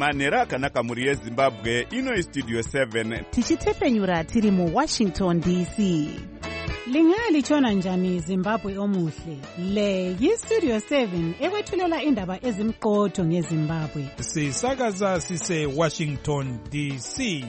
manhero akanaka mhuri yezimbabwe. Ino istudio 7 tichitefenyura tiri muWashington DC. Lingalitshona njani Zimbabwe omuhle? Le yistudio 7 ekwethulela indaba ezimqotho ngeZimbabwe. Sisakaza sise Washington DC.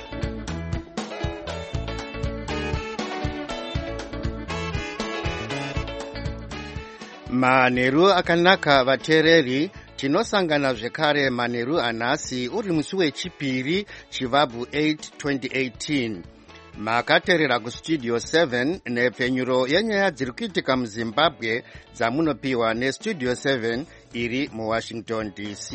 Manheru akanaka vateereri, tinosangana zvekare manheru anhasi uri musi wechipiri chivabvu 8 2018. Makateerera kustudio 7 nepfenyuro yenyaya dziri kuitika muZimbabwe dzamunopiwa nestudio 7 iri muWashington DC.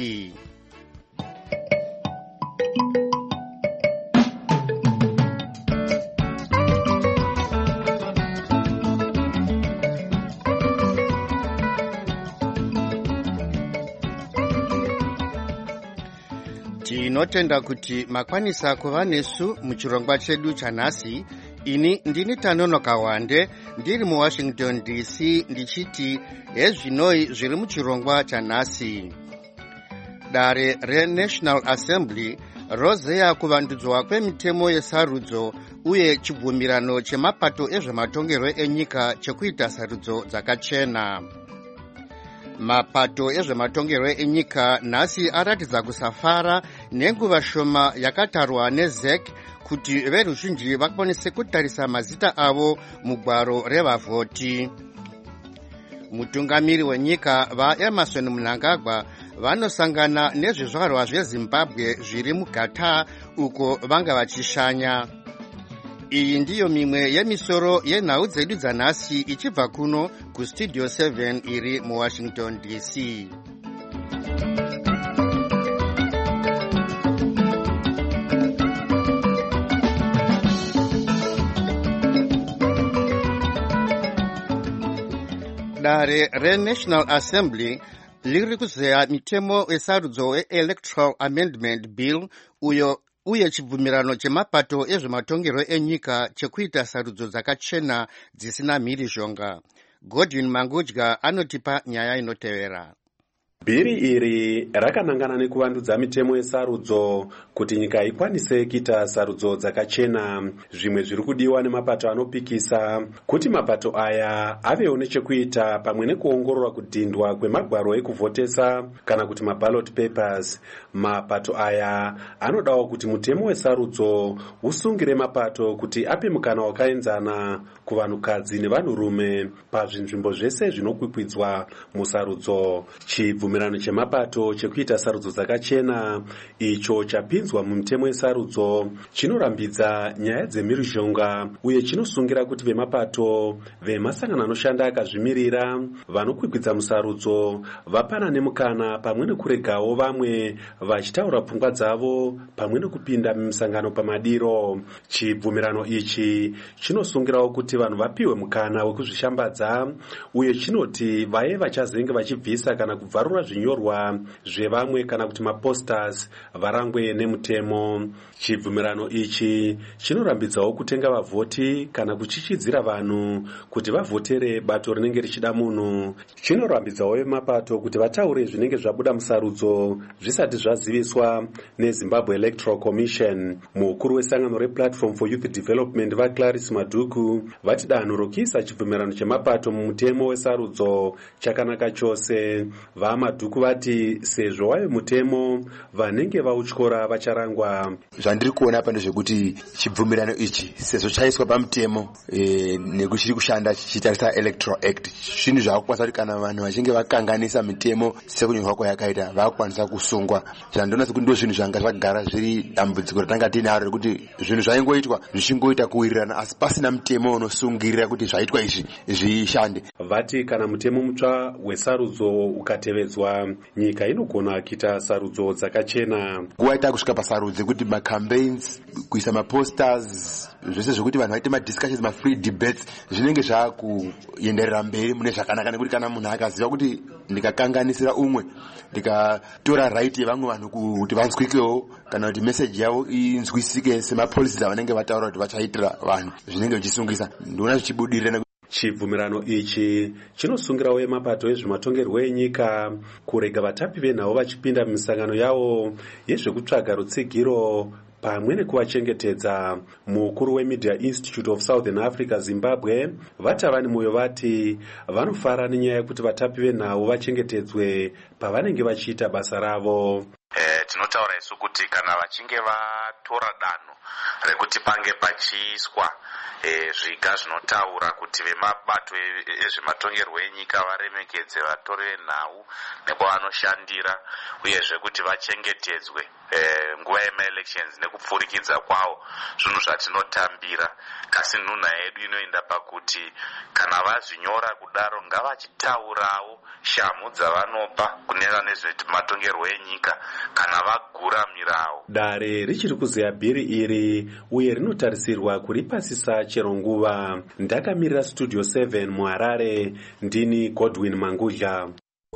Tinotenda kuti makwanisa kuva nesu muchirongwa chedu chanhasi. Ini ndini Tanonoka Wande ndiri muWashington DC ndichiti hezvinoi zviri muchirongwa chanhasi. Dare reNational Assembly rozeya kuvandudzwa kwemitemo yesarudzo uye chibvumirano chemapato ezvematongerwo enyika chekuita sarudzo dzakachena. Mapato ezvematongerwo enyika nhasi aratidza kusafara nenguva shoma yakatarwa neZEC kuti veruzhinji vakwanise kutarisa mazita avo mugwaro revavhoti. Mutungamiri wenyika vaEmerson Mnangagwa vanosangana nezvizvarwa zveZimbabwe zviri muGatar uko vanga vachishanya. Iyi ndiyo mimwe yemisoro yenhau dzedu dzanhasi ichibva kuno kustudio 7 iri muWashington DC. Dare reNational Assembly liri kuzeya mitemo yesarudzo weElectoral Amendment Bill uye chibvumirano chemapato ezvematongerwo enyika chekuita sarudzo dzakachena dzisina mhirizhonga. Godwin Mangudya anotipa nyaya inotevera. Bhiri iri rakanangana nekuvandudza mitemo yesarudzo kuti nyika ikwanise kuita sarudzo dzakachena. Zvimwe zviri kudiwa nemapato anopikisa kuti mapato aya avewo nechekuita pamwe nekuongorora kudhindwa kwemagwaro ekuvhotesa kana kuti maballot papers. Mapato aya anodawo kuti mutemo wesarudzo usungire mapato kuti ape mukana wakaenzana kuvanhukadzi nevanhurume pazvinzvimbo zvese zvinokwikwidzwa musarudzo. Chibvumirano chemapato chekuita sarudzo dzakachena icho chapinzwa mumutemo wesarudzo chinorambidza nyaya dzemhirizhonga uye chinosungira kuti vemapato vemasangano anoshanda akazvimirira vanokwikwidza musarudzo vapana nemukana pamwe nekuregawo vamwe vachitaura pfungwa dzavo pamwe nekupinda mumisangano pamadiro. Chibvumirano ichi chinosungirawo kuti vanhu vapiwe mukana wekuzvishambadza uye chinoti vaye vachazenge vachibvisa kana kubvarura zvinyorwa zvevamwe kana kuti maposters varangwe nemutemo. Chibvumirano ichi chinorambidzawo kutenga vavhoti kana kuchichidzira vanhu kuti vavhotere bato rinenge richida munhu. Chinorambidzawo vemapato kuti vataure zvinenge zvabuda musarudzo zvisati zvaziviswa neZimbabwe Electoral Commission. Mukuru wesangano rePlatform for Youth Development vaClarice Maduku vati danho rokuisa chibvumirano chemapato mumutemo wesarudzo chakanaka chose. VaMaduku vati sezvo wave mutemo vanenge vautyora vacharangwa. Zvandiri kuona pano zvekuti chibvumirano ichi sezvo chaiswa pamutemo nekuchiri kushanda chichitarisa Electoral Act, zvinhu zvakukwanisa kuti kana vanhu vachinge vakanganisa mitemo sekunyorwa kwayakaita vakukwanisa kusungwa. Zvandinoona sekuti ndo zvinhu zvanga zvagara zviri dambudziko ratanga tinaro rekuti zvinhu zvaingoitwa zvichingoita kuwirirana asi pasina mutemo unosungirira kuti zvaitwa izvi zvishande. Vati kana mutemo mutsva wesarudzo ukatevedzwa nyika inogona kuita sarudzo dzakachena. Nguva ita kusvika pasarudzo kuti macampaigns kuisa maposters zvese zvokuti vanhu vaite madiscussions mafree debates zvinenge zvakuenderera mberi mune zvakanaka nekuti kana munhu akaziva kuti ndikakanganisira umwe ndikatora right yevamwe vanhu kuti vanzwikewo kana kuti message yavo inzwisike semapolicies avanenge vataura kuti vachaitira vanhu zvinenge zvichisungisa. Ndinoona zvichibudirira. Chibvumirano ichi chinosungirawo emapato ezvematongerwo enyika kurega vatapi venhau vachipinda mumisangano yavo yezvekutsvaga rutsigiro pamwe nekuvachengetedza. Mukuru weMedia Institute of Southern Africa Zimbabwe vatavani moyo vati vanofara nenyaya yekuti vatapi venhau vachengetedzwe pavanenge vachiita basa ravo. Tinotaura isu kuti kana vachinge vatora danho rekuti pange pachiiswa zviga zvinotaura kuti vemabato ezvematongerwo enyika varemekedze vatori venhau nekwavanoshandira uyezve kuti vachengetedzwe nguva yemaelections nekupfurikidza kwawo, zvinhu zvatinotambira. Kasi nhunha yedu inoenda pakuti kana vazvinyora kudaro ngavachitaurawo shamhu dzavanopa kunena nezvematongerwo enyika kana vagura mirawo. Dare richiri kuzeya bhiri iri uye rinotarisirwa kuripasisa chero nguva. Ndakamirira Studio 7 muHarare, ndini Godwin Mangudla.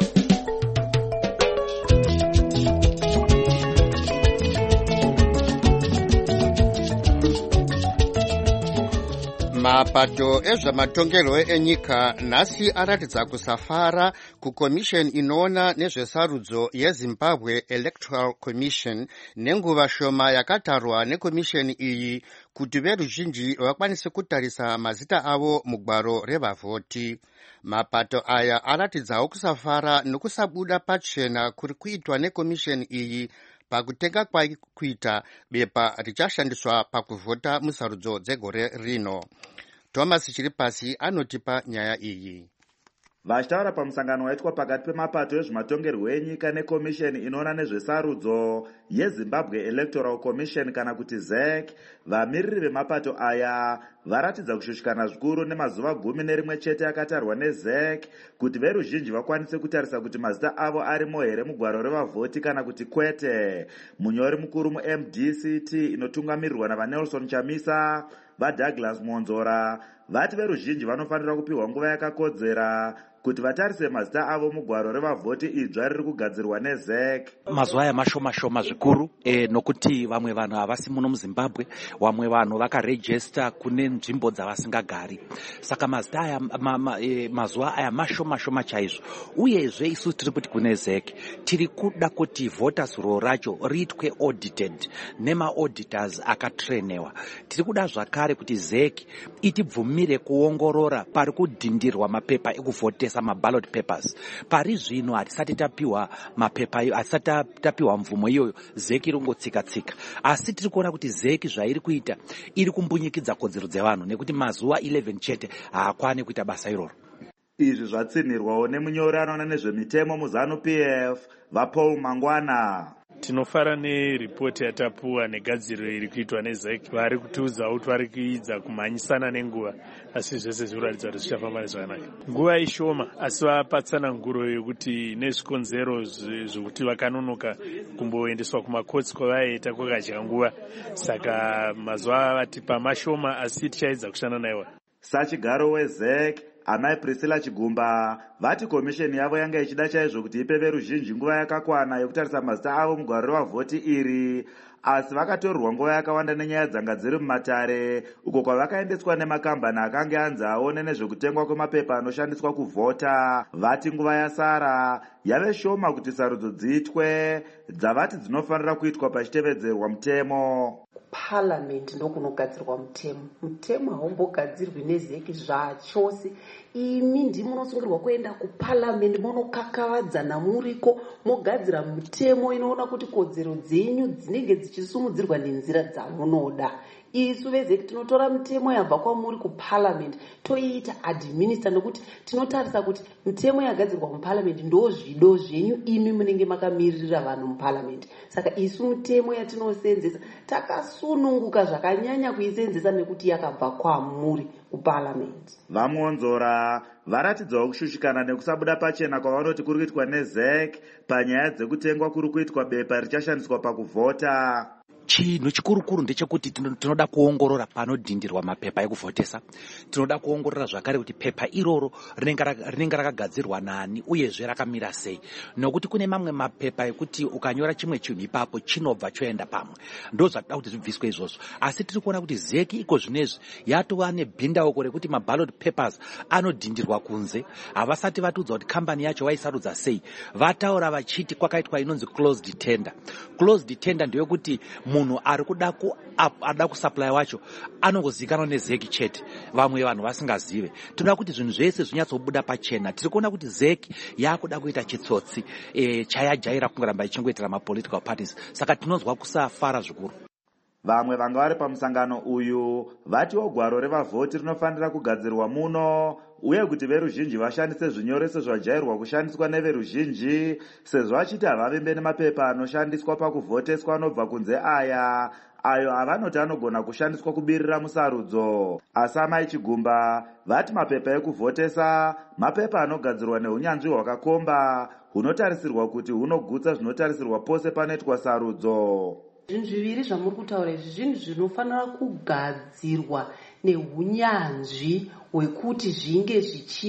Mapato ezvematongerwo enyika nhasi aratidza kusafara kukomisheni inoona nezvesarudzo yeZimbabwe Electoral Commission nenguva shoma yakatarwa nekomisheni iyi kuti veruzhinji vakwanise kutarisa mazita avo mugwaro revavhoti. Mapato aya aratidzawo kusafara nokusabuda pachena kuri kuitwa nekomisheni iyi pakutenga kwaikuita bepa richashandiswa pakuvhota musarudzo dzegore rino. Thomas Chiripasi anotipa nyaya iyi. Vachitaura pamusangano waitwa pakati pemapato ezvematongerwo enyika nekomisheni inoona nezvesarudzo yeZimbabwe Electoral Commission kana kuti ZEC, vamiriri vemapato aya varatidza kushushikana zvikuru nemazuva 11 chete akatarwa neZEC kuti veruzhinji vakwanise kutarisa kuti mazita avo arimo here mugwaro revavhoti kana kuti kwete. Munyori mukuru muMDCT inotungamirirwa navaNelson Chamisa, vaDouglas Monzora vati veruzhinji vanofanira kupiwa nguva yakakodzera kuti vatarise mazita avo mugwaro revavhoti idzva riri kugadzirwa neZEC. Mazuva aya mashoma zvikuru nokuti vamwe vanhu havasi muno muZimbabwe, vamwe vanhu vakarejista kune nzvimbo dzavasingagari. Saka mazita aya mazuva aya mashoma chaizvo. Uyezve isu tiri kuti kune ZEC tiri kuda kuti voters roll racho riitwe audited nema-auditors akatrenewa. Tiri kuda zvakare kuti ZEC itibvumire kuongorora pari kudhindirwa mapepa ekuvhotesa maballot papers. Pari zvino hatisati tapiwa mapepa, hatisati tapiwa mvumo iyoyo, ZEC irongotsika-tsika. Asi tiri kuona kuti ZEC zvairi kuita iri kumbunyikidza kodzero dzevanhu nekuti mazuva 11 chete haakwani kuita basa iroro. Izvi zvatsinirwawo nemunyori anoona nezvemitemo muZANU-PF vaPaul Mangwana. Tinofara neripoti yatapuwa negadziriro iri kuitwa neZEC. Vari kutiudza kuti vari kuidza kumhanyisana nenguva, asi zvese zvinoratidza kuti zvichafamba zvakanaka. Nguva ishoma, asi vapatsana nguro yokuti nezvikonzero zvokuti vakanonoka kumboendeswa kumakotsi kwavaita kwakadya nguva. Saka mazuva vatipa mashoma, asi tichaedza kushanda naiwo. Sachigaro weZEC Amai Priscilla Chigumba vati komisheni yavo yanga ichida chaizvo kuti ipe veruzhinji nguva yakakwana yokutarisa mazita avo mugwaro revavhoti iri, asi vakatorerwa nguva yakawanda nenyaya dzanga dziri mumatare uko kwavakaendeswa nemakambani akanga anzi aone nezvekutengwa kwemapepa anoshandiswa kuvhota. Vati nguva yasara yave shoma kuti sarudzo dziitwe dzavati dzinofanira kuitwa pachitevedzerwa mutemo. Parliament ndokunogadzirwa mutemo haumbogadzirwi neZEC zvachose. Imi ndimi munosungirwa kuenda kuParliament monokakavadzana muriko mogadzira mutemo inoona kuti kodzero dzenyu dzinenge dzichisumudzirwa nenzira dzamunoda. Isu veZEC tinotora mutemo yabva kwamuri kuParliament toiita administer nokuti tinotarisa kuti mutemo yagadzirwa muParliament ndo zvido zvenyu imi munenge makamirira vanhu muParliament. Saka isu mutemo yatinosenzesa takasununguka zvakanyanya kuisenzesa nekuti yakabva kwamuri kuParliament. Vamonzora varatidzawo kushushikana nekusabuda pachena kwavanoti kuri kuitwa neZEC panyaya dzekutengwa kuri kuitwa bepa richashandiswa pakuvhota. chinhu chikurukuru ndechekuti tinoda kuongorora panodhindirwa mapepa ekuvhotesa. Tinoda kuongorora zvakare kuti pepa iroro rinenge rakagadzirwa nani uyezve rakamira sei, nokuti kune mamwe mapepa ekuti ukanyora chimwe chinhu ipapo chinobva choenda pamwe. Ndo zvatoda kuti zvibviswe izvozvo. Asi tiri kuona kuti ZEC iko zvinezvi yatova nebhindauko rekuti maballot papers anodhindirwa kunze. Havasati vatiudza kuti kambani yacho vaisarudza sei. Vataura vachiti kwakaitwa inonzi closed tender. Closed tender ndeyekuti munhu ari ada kusupply wacho anongozikanwa neZEC chete, vamwe vanhu vasingazive. Tinoda kuti zvinhu zvese zvinyatsobuda pachena. Tiri kuona kuti ZEC yakuda kuita chitsotsi chayajaira kungoramba ichingoitira mapolitical parties. Saka tinonzwa kusafara zvikuru. Vamwe vanga vari pamusangano uyu vatiwo gwaro revavhoti rinofanira kugadzirwa muno, uye kuti veruzhinji vashandise zvinyoreso zvajairwa kushandiswa neveruzhinji, sezvo vachiti havavembe nemapepa anoshandiswa pakuvhoteswa anobva kunze ayo avanoti anogona kushandiswa kubirira musarudzo. Asi Amai Chigumba vati mapepa ekuvhotesa mapepa anogadzirwa neunyanzvi hwakakomba hunotarisirwa kuti hunogutsa zvinotarisirwa pose panoitwa sarudzo. Zvinhu zviviri zvamuri kutaura izvi zvinhu zvinofanira kugadzirwa neunyanzvi hwekuti zvinge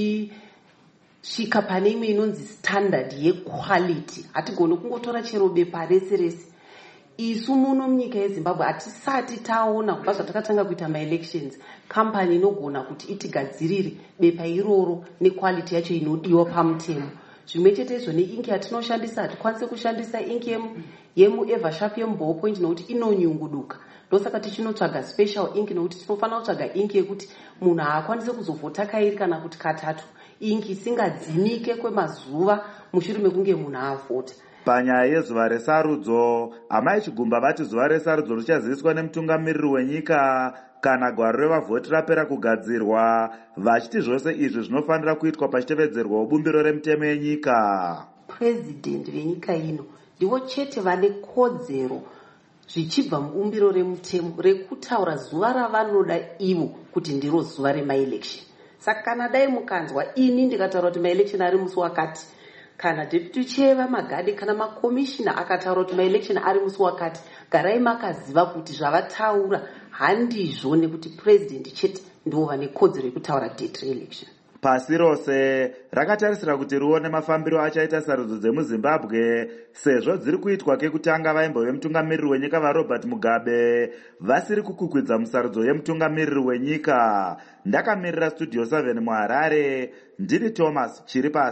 zvichisvika pane imwe inonzi standard yequality. Hatigoni kungotora chero bepa rese rese. Isu muno munyika yeZimbabwe hatisati taona kubva zvatakatanga kuita maelections kambani inogona kuti itigadzirire bepa iroro nequality yacho inodiwa pamutemo. Zvimwe chete izvo neingi yatinoshandisa hatikwanisi kushandisa ingi yemuEversharp yemuBallpoint nokuti inonyunguduka. Ndosaka tichinotsvaga special ink nokuti tinofanira kutsvaga ink yekuti munhu haakwanisi kuzovhota kairi kana kuti katatu, ink isingadzimike kwemazuva mushure mekunge munhu avhota. Panyaya yezuva resarudzo, Amai Chigumba vati zuva resarudzo richaziviswa nemutungamiriri wenyika kana gwaro revavhoti rapera kugadzirwa, vachiti zvose izvi zvinofanira kuitwa pachitevedzerwa bumbiro remutemo yenyika. President venyika ino ndivo chete vane kodzero zvichibva mubumbiro remutemo rekutaura zuva ravanoda ivo kuti ndiro zuva remaelection. Saka kana dai mukanzwa ini ndikataura kuti maelection ari musi wakati, kana deputy chair vamagadi kana makomishina akataura kuti maelection ari musi wakati, garai makaziva kuti zvavataura handizvo, nekuti president chete ndivo vane kodzero yekutaura date reelection. Pasi rose rakatarisira kuti rione mafambiro achaita sarudzo dzemuZimbabwe, sezvo dziri kuitwa kekutanga vaimbo vemutungamiriri wenyika vaRobert Mugabe vasiri kukukwidza musarudzo yemutungamiriri wenyika. Ndakamirira Studio 7 muHarare, ndini Thomas Chiripasi.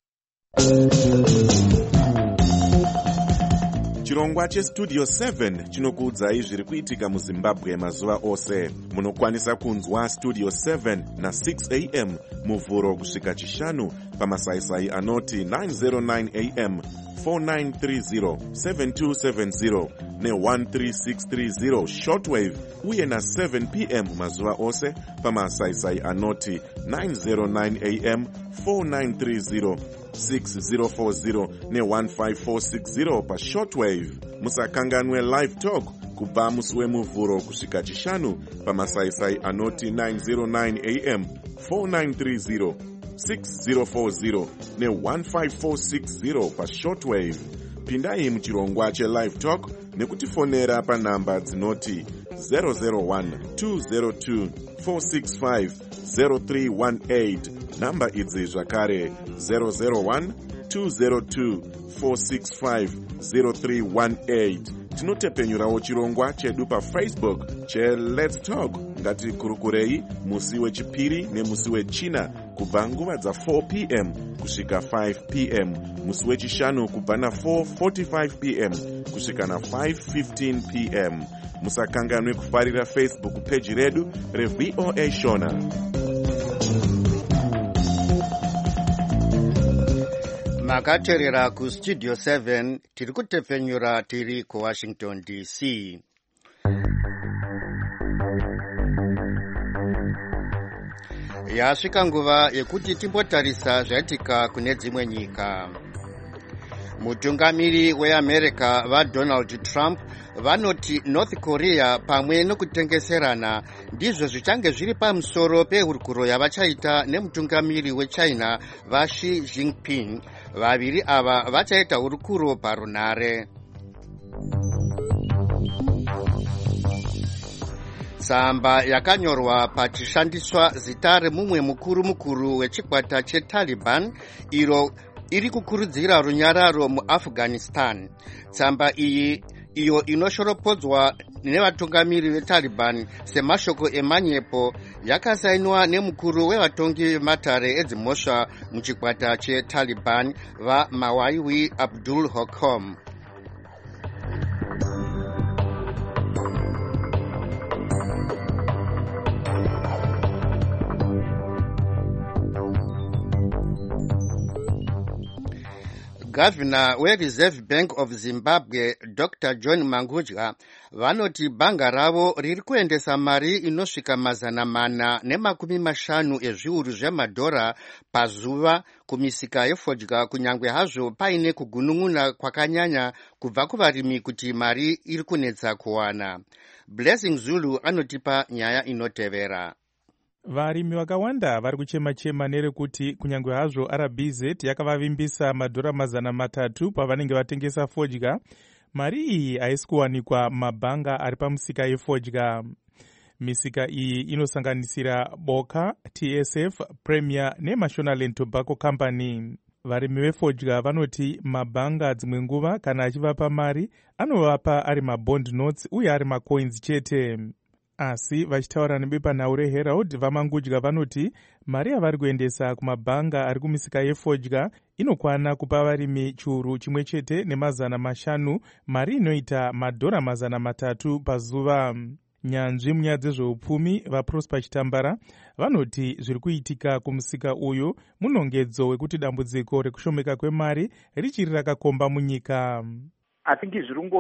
Chirongwa cheStudio 7 chinokuudzai zviri kuitika muZimbabwe mazuva ose. Munokwanisa kunzwa Studio 7 na 6 am muvhuro kusvika chishanu pamasaisai anoti 909 am, 4930, 7270 ne13630 shortwave, uye na 7 pm mazuva ose pamasaisai anoti 909 am, 4930, 6040 ne15460 pa shortwave. Musakanganwe live talk kubva musi wemuvhuro kusvika chishanu pamasaisai anoti 909 am, 4930, 6040 ne15460 pa shortwave. Pindai muchirongwa chelive talk nekutifonera panhamba dzinoti 001 202 465 0318. Namba idzi zvakare 001 202 465 0318. Tinotepenyurawo chirongwa chedu paFacebook cheLet's Talk. Ngatikurukurei musi wechipiri nemusi wechina kubva nguva dza4 pm kusvika 5 pm, musi wechishanu kubva na4:45 pm kusvika na5:15 pm. Musakanganwe kufarira Facebook page redu reVOA Shona. Makaterera kuStudio 7 tiri kutepfenyura tiri kuWashington DC. Yasvika nguva yekuti timbotarisa zvaitika kune dzimwe nyika. Mutungamiri weAmerica vaDonald Trump vanoti North Korea pamwe nokutengeserana ndizvo zvichange zviri pamusoro pehurukuro yavachaita nemutungamiri weChina vaXi Jinping. Vaviri ava vachaita hurukuro parunare. tsamba yakanyorwa pachishandiswa zita remumwe mukuru wechikwata cheTaliban iro iri kukurudzira runyararo muAfghanistan. Tsamba iyo inoshoropodzwa nevatungamiri veTaliban semashoko emanyepo yakasainwa nemukuru wevatongi vematare edzimhosva muchikwata cheTaliban vaMawaiwi Abdul Hokom. Governor weReserve Bank of Zimbabwe Dr. John Mangudya vanoti bhanga ravo riri kuendesa mari inosvika $450 ezviuru zvemadhora pazuva kumisika yefodya, kunyangwe hazvo paine kugunun'una kwakanyanya kubva kuvarimi kuti mari iri kunetsa kuwana. Blessing Zulu anotipa nyaya inotevera. Varimi vakawanda vari kuchema-chema nerekuti kunyangwe hazvo RBZ yakavavimbisa madhora $300 pavanenge vatengesa fodya, mari iyi haisi kuwanikwa mabhanga ari pamusika yefodya. Misika iyi inosanganisira Boka, TSF, Premier neMashonaland Tobacco Company. Varimi vefodya vanoti mabhanga dzimwe nguva kana achivapa mari anovapa ari mabond notes uye ari macoins chete. Asi vachitaura nebepanhau reHerald, vaMangudya vanoti mari yavari kuendesa kumabhanga ari kumisika yefodya inokwana kupa varimi chiuru chimwe chete ne500, mari inoita madhora $300 pazuva. Nyanzvi munyaya dzezveupfumi vaProsper Chitambara vanoti zviri kuitika kumusika uyu munongedzo wekuti dambudziko rekushomeka kwemari richiri rakakomba munyika. I think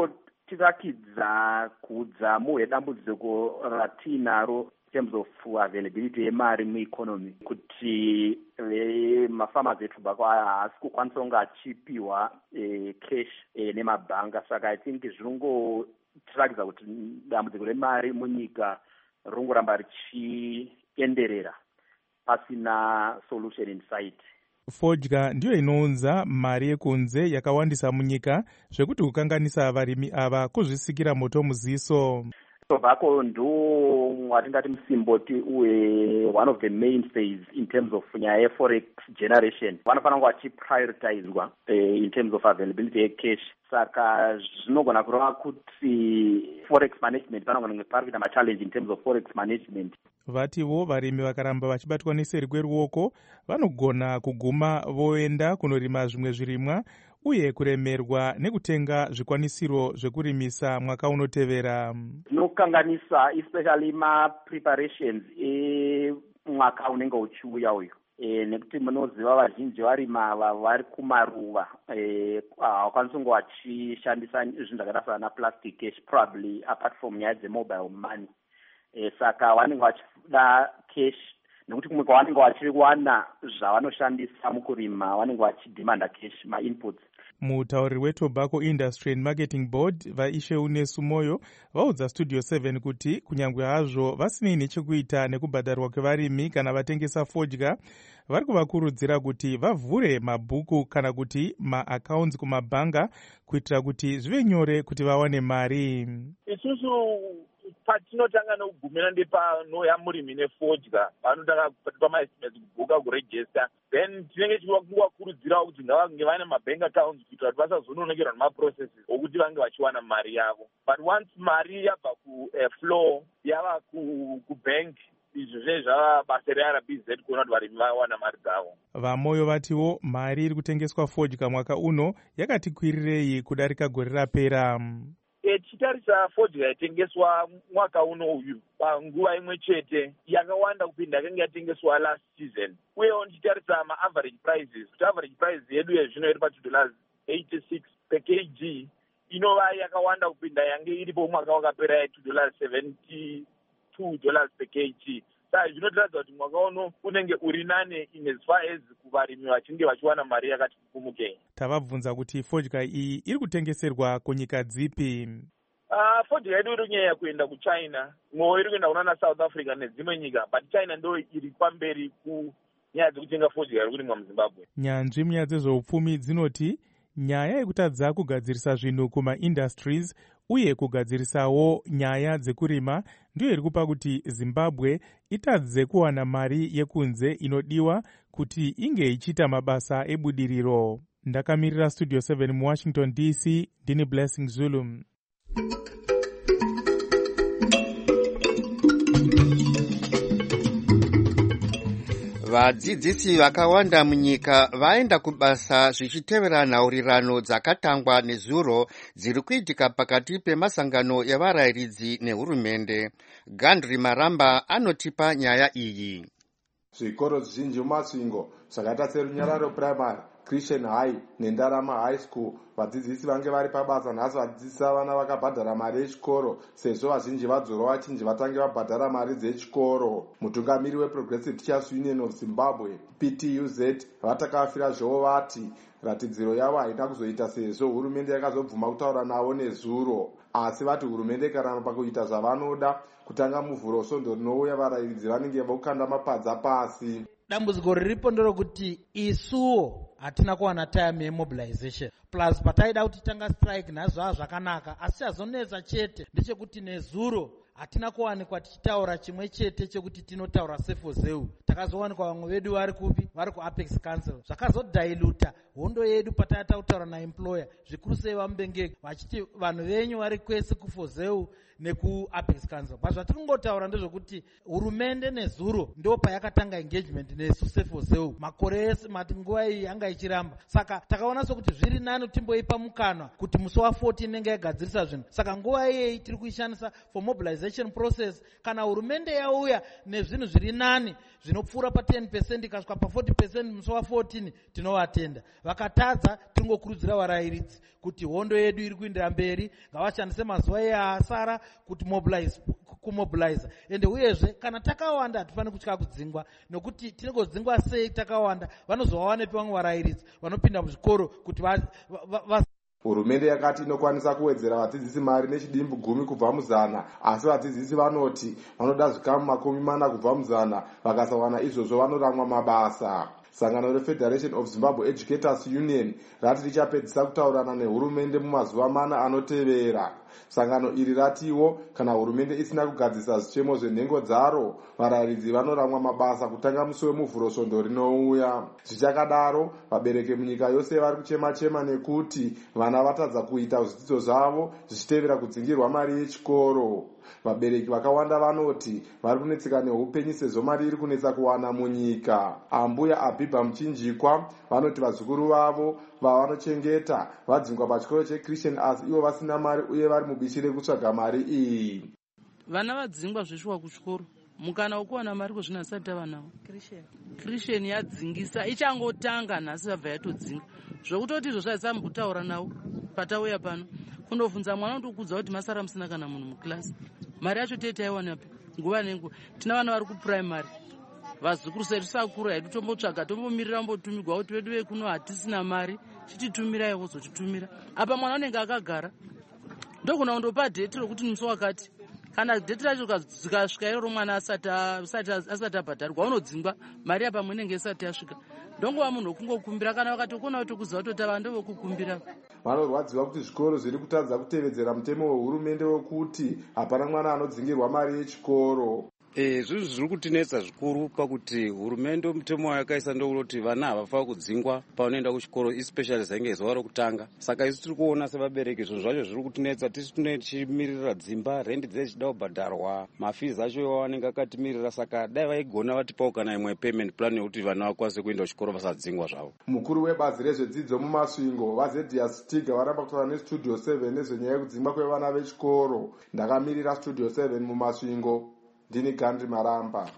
tirakidza kudza muhwedambudziko ratinaro in terms of availability yemari mueconomy, kuti mafamers etobacco haasi kukwanisa kunge achipiwa cash nemabhanga. Saka I think tirakidza kuti dambudziko remari munyika ringoramba richienderera pasina solution in sight. Fodya ndiyo inounza mari yekunze yakawandisa munyika zvekuti kukanganisa varimi ava kuzvisikira moto muziso. Tobacco ndo watingati musimboti one of the mainstays in terms of nyaya yeforex generation. Vanofanira kunge vachiprioritizwa in terms of availability yecash. Saka zvinogona kureva kuti forex management panogona pari kuita machallenge in terms of forex management. Vativo varimi vakaramba vachibatwa neseri kweruoko vanogona kuguma voenda kunorima zvimwe zvirimwa uye kuremerwa nekutenga zvikwanisiro zvekurimisa mwaka unotevera. Zvinokanganisa especially ma-preparations mwaka unenge uchiuya uyu. Nekuti munoziva vazhinji varima vari kumaruva havakwanisi kunge vachishandisa zvinhu zvakaita sana plastic cash probably apart from nyaya dzemobile money. Saka vanenge vachida cash nekuti kumwe kwavanenge vachiwana zvavanoshandisa mukurima vanenge vachidhimanda cash ma-inputs. Mutauriri weTobacco Industry and Marketing Board vaIsheune Sumoyo vaudza Studio 7 kuti kunyangwe hazvo vasinei nechekuita nekubhadharwa kwevarimi kana vatengesa fodya, vari kuvakurudzira kuti vavhure mabhuku kana kuti maaccounts kumabhanga kuitira kuti zvive nyore kuti vawane mari. Isusu patinotanga nekugumira ndepanoya murimi nefodya vanotanga pamaestimates kubhuka kuregister, then tinenge tichivakurudzirawo kuti ngavange vaine mabank accounts kuitira kuti vasazononokerwa nemaprocesses okuti vange vachiwana mari yavo. But once mari yabva kuflow yava kubank, izvo zvinenge zvava basa reRBZ kuona kuti varimi vawana mari dzavo. Vamoyo vatiwo mari iri kutengeswa fodya mwaka uno yakati kwirirei kudarika gore rapera. Tichitarisa fodya yaitengeswa mwaka uno uyu panguva imwe chete yakawanda kupinda yakanga yatengeswa last season. Uyewo tichitarisa ma-average prices, kuti average price yedu yezvino iri pa$2.86 per kg inova yakawanda kupinda yange iripo mwaka wakapera $2.72 per kg. Saka zvinotiradza kuti mwaka uno unenge uri nane in as far as kuvarimi vachinge vachiwana mari yakati kupumukei. Tavabvunza kuti fodya iyi iri kutengeserwa kunyika dzipi? Fodya yedu iri kunyanya kuenda kuChina, mwoyo iri kuenda kunana South Africa nedzimwe nyika, but China ndo iri pamberi kunyaya dzekutenga fodya iri kurimwa muZimbabwe. Nyanzvi munyaya dzezveupfumi dzinoti nyaya yekutadza kugadzirisa zvinhu kuma-industries uye kugadzirisawo nyaya dzekurima ndiyo iri kupa kuti Zimbabwe itadze kuwana mari yekunze inodiwa kuti inge ichita mabasa ebudiriro. Ndakamirira Studio 7 muWashington DC, ndini Blessing Zulu. Vadzidzisi vakawanda munyika vaenda kubasa zvichitevera nhaurirano dzakatangwa nezuro dziri kuitika pakati pemasangano evarayiridzi nehurumende. Gandhi Maramba anotipa nyaya iyi. Zvikoro zvizhinji mumasvingo zvakaita seRunyararo Primary, Christian High neNdarama High School, vadzidzisi vange vari pabasa nhasi vadzidzisa vana vakabhadhara mari yechikoro, sezvo vazhinji vadzoro vachinji vatange vabhadhara mari dzechikoro. Mutungamiri weProgressive Teachers Union of Zimbabwe, PTUZ, vatakafira zvovo vati ratidziro yavo haina kuzoita sezvo hurumende yakazobvuma kutaura navo nezuro, asi vati hurumende ikaramba pakuita zvavanoda, kutanga muvhuro svondo rinouya varayiridzi vanenge vokanda mapadza pasi. Dambudziko riripo nderokuti isuwo hatina kuwana time yemobilization, plus pataida kuti tanga strike nazvo zvakanaka, asi chazonetsa chete ndechekuti nezuro hatina kuwanikwa tichitaura chimwe chete chekuti tinotaura sefozeu. Takazowanikwa vamwe vedu vari kupi, vari kuApex Council, zvakazodailuta hondo yedu patata kutaura naemployer, zvikuru sei vamubengeka vachiti vanhu venyu vari kwese kufozeu nekuApex Council. Pazvatiri kungotaura ndezvekuti hurumende nezuro ndo payakatanga engagement nesu sefozeu makore ese, mati nguva iyi yanga ichiramba. Saka takaona sokuti zviri nani timboipa mukanwa kuti musi wa14 inenge yagadzirisa zvinhu. Saka nguva iyeyi tiri kuishandisa for mobilization process. Kana hurumende yauya nezvinhu zviri nani zvinopfuura pa 10% ikasvika pa 40% musi wa14 tinovatenda. Vakatadza tingokurudzira varayiridzi kuti hondo yedu iri kuendera mberi, ngavashandise mazuva easara kuti kumobilize. Ende uyezve kana takawanda hatifaniri kutya kudzingwa, nokuti tinogodzingwa sei takawanda vanozovawane pevamwe varayiridzi vanopinda muzvikoro kuti Hurumende yakati inokwanisa kuwedzera vadzidzisi mari nechidimbu 10 kubva muzana, asi vadzidzisi vanoti vanoda zvikamu 40 kubva muzana, vakasawana izvozvo vanoramwa mabasa. Sangano reFederation of Zimbabwe Educators Union rati richapedzisa kutaurana nehurumende mumazuva 4 anotevera. Sangano iri ratiwo kana hurumende isina kugadzisa zvichemo zvenhengo dzaro, varayiridzi vanoramwa mabasa kutanga musi wemuvhuro svondo rinouya. Zvichakadaro, vabereki munyika yose vari kuchema-chema nekuti vana vatadza kuita zvidzidzo zvavo zvichitevera kudzingirwa mari yechikoro. Vabereki vakawanda vanoti vari kunetseka neupenyu sezvo mari iri kunetsa kuwana munyika. Ambuya Abhibha Muchinjikwa vanoti vazukuru vavo vavanochengeta vadzingwa pachikoro cheChristian asi ivo vasina mari uye vari mubishi rekutsvaga mari iyi. Vana vadzingwa zveshuwa kuchikoro, mukana wekuwana mari kuzvina asati tava nawo. Christian yadzingisa ichangotanga nhasi vabva yatodzinga, zvokutoti izvo zvaisambotaura nawo patauya pano kundobvunza mwana kundokudza kuti masara musina kana munhu mukilasi. Mari yacho tete taiwanapi nguva nenguva. Tina vana vari kupuraimari, vazukuru sedu sakura hedu tombotsvaga tombomirira mbotumirwa kuti vedu vekuno hatisina mari, chititumirai vozotitumira. Apa mwana unenge akagara ndokuna kundopa dheti rokuti musi wakati, kana dheti racho zikasvika iroro mwana asati abhadharwa unodzingwa mari yapamwe inenge isati yasvika. Ndongova munhu wokungokumbira, kana vakatokona kutokuziva kutotava ndovokukumbira. Vanorwadziwa kuti zvikoro zviri kutadza kutevedzera mutemo wehurumende wokuti hapana mwana anodzingirwa mari yechikoro. Zvizvi zviri kutinetsa zvikuru pakuti hurumende mutemo wayakaisa ndokunoti vana havafaa kudzingwa pavanoenda kuchikoro, especially zainge zuva rokutanga. Saka isu tiri kuona sevabereki zvinhu zvacho zviri kutinetsa, tisi tichimirira dzimba, rendi dzichida kubhadharwa, mafizi acho vanenge akatimirira. Saka dai vaigona vatipawo kana imwe payment plan yokuti vana vakwanise kuenda kuchikoro vasadzingwa zvavo. Mukuru webazi rezvedzidzo mumasvingo vaZedias Stiga varamba kutaura neStudio 7 nezvenyaya yekudzingwa kwevana vechikoro. Ndakamirira Studio 7 mumasvingo, ndini Gandhi Maramba.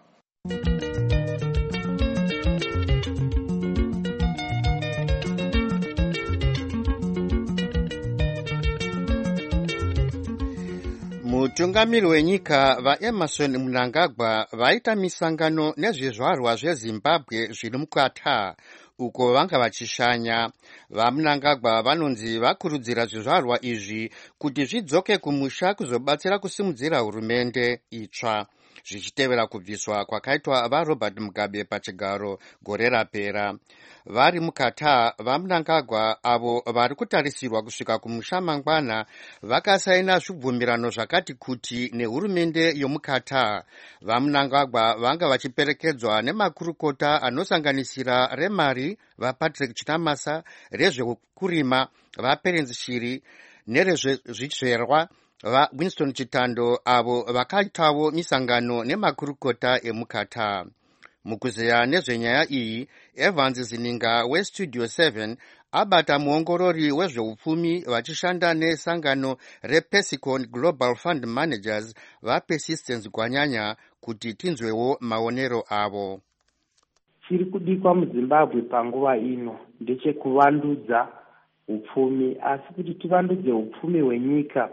Mutungamiri wenyika vaEmerson Mnangagwa vaita misangano nezvizvarwa zveZimbabwe zviri mukata uko vanga vachishanya. VaMnangagwa vanonzi vakurudzira zvizvarwa izvi kuti zvidzoke kumusha kuzobatsira kusimudzira hurumende itsva. zvichitevera kubviswa kwakaitwa vaRobert Mugabe pachigaro gore rapera. Vari muKatar, vaMnangagwa avo vari kutarisirwa kusvika kumusha mangwana vakasaina zvibvumirano zvakati kuti nehurumende yomuKatar. VaMnangagwa vanga vachiperekedzwa nemakurukota anosanganisira remari vaPatrick Chinamasa, rezvekurima vaPerence Shiri nerezvezvizverwa vaWinston Chitando, avo vakaitawo misangano nemakurukota emuKatar. Mukuzeya nezvenyaya iyi, Evans Zininga weStudio 7 abata muongorori wezveupfumi vachishanda nesangano rePesicon Global Fund Managers vaPersistence Gwanyanya kuti tinzwewo maonero avo. Chiri kudikwa muZimbabwe panguva ino ndechekuvandudza upfumi, asi kuti tivandudze upfumi hwenyika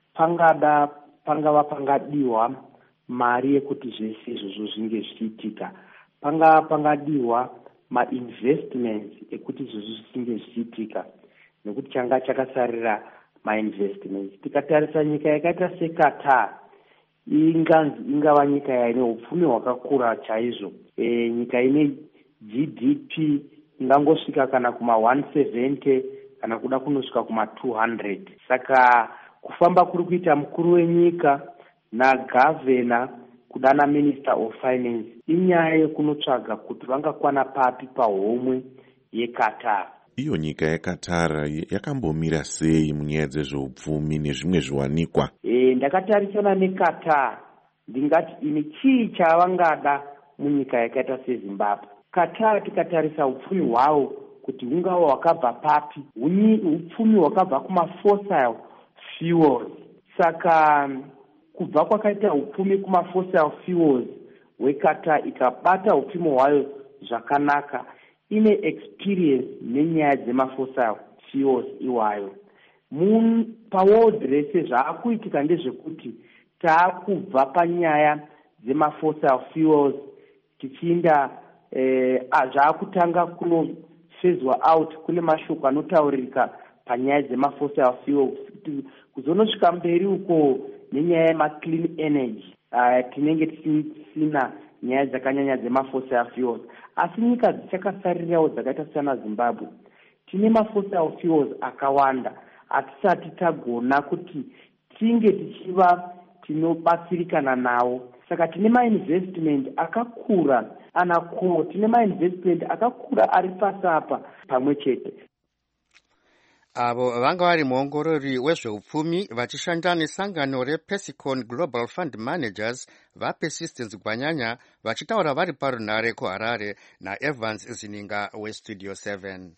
pangava pangadiwa mari yekuti zvese izvozvo zvinge zvichiitika. Pangava pangadiwa ma-investments ekuti izvozvo zvinge zvichiitika, nekuti changa chakasarira ma-investments. Tikatarisa nyika yakaita seQatar, ingava nyika yaine upfumi hwakakura chaizvo. Nyika ine GDP ingangosvika kana kuma-170 kana kuda kunosvika kuma-200. Saka kufamba kuri kuita mukuru wenyika nagavhena kudana minister of finance inyaya yekunotsvaga kuti vangakwana papi pahomwe yeQatar. Iyo nyika yeQatar yakambomira sei munyaya dzezveupfumi nezvimwe zviwanikwa? Ndakatarisana neQatar, ndingati ini chii chavangada munyika yakaita seZimbabwe. Qatar tikatarisa upfumi hwavo kuti hungava hwakabva papi, upfumi hwakabva kuma-fossil fuels. Saka kubva kwakaita upfumi kuma-fossil fuels weQatar ikabata upfumi hwayo zvakanaka, ine experience nenyaya dzema-fossil fuels iwayo. Paworld rese zvaakuitika ndezvekuti taakubva panyaya dzema-fossil fuels tichiinda zvaakutanga kunofezwa out, kune mashoko anotaurika panyaya dzema-fossil fuels. Kuzonosvika mberi uko nenyaya yema-clean energy, tinenge tisina nyaya dzakanyanya dzema-fossil fuels. Asi nyika dzichakasarirawo dzakaita sana Zimbabwe, tine ma-fossil fuels akawanda, hatisati tagona kuti tinge tichiva tinobatsirikana nawo. Saka tine ma-investment akakura, tine ma-investment akakura ari pasapa pamwe chete. Avo vanga vari muongorori wezveupfumi vachishanda nesangano rePesicon Global Fund Managers vaPersistence Gwanyanya vachitaura vari parunare kuHarare naEvans Zininga weStudio 7.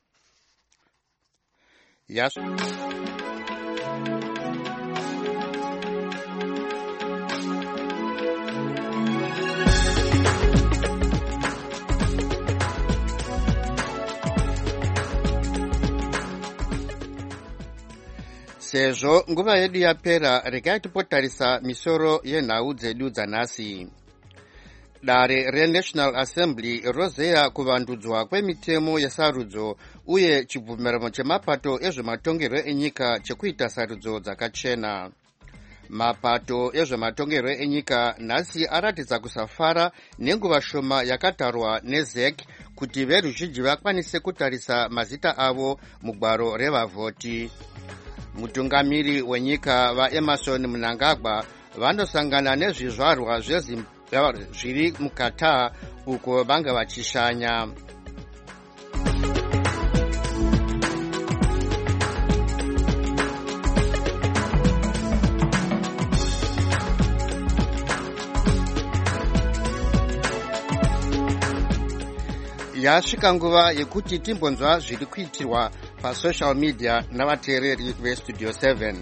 Sezvo nguva yedu yapera, regai tipotarisa misoro yenhau dzedu dzanhasi. Dare reNational Assembly rozeya kuvandudzwa kwemitemo yesarudzo uye chibvumirano chemapato ezvematongerwo enyika chekuita sarudzo dzakachena. Mapato ezvematongerwo enyika nhasi aratidza kusafara nenguva shoma yakatarwa neZEC kuti veruzhinji vakwanise kutarisa mazita avo mugwaro revavhoti. Mutungamiri wenyika vaEmerson Mnangagwa vanosangana nezvizvarwa zviri muQatar uko vanga vachishanya. Yasvika nguva yekuti timbonzwa zviri kuitirwa pasocial media navateereri veStudio 7.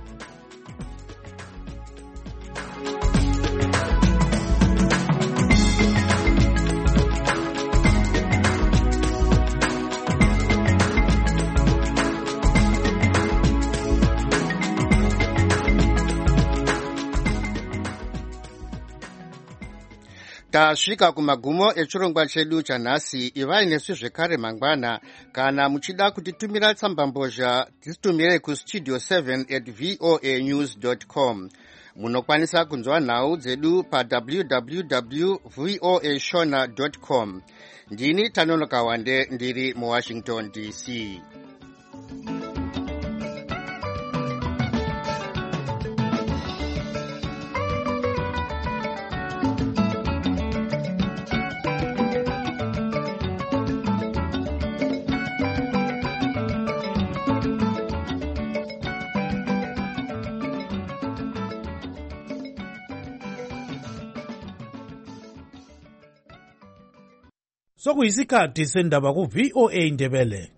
Tasvika kumagumo echirongwa chedu chanhasi. Ivai nesu zvekare mangwana. Kana muchida kutitumira tsambambozha, titumirei kustudio7@voanews.com. munokwanisa kunzwa nhau dzedu pa www.voashona.com. ndini Tanono Kawande ndiri mu Washington DC. Sokuyisikhathi sendaba ku VOA Ndebele.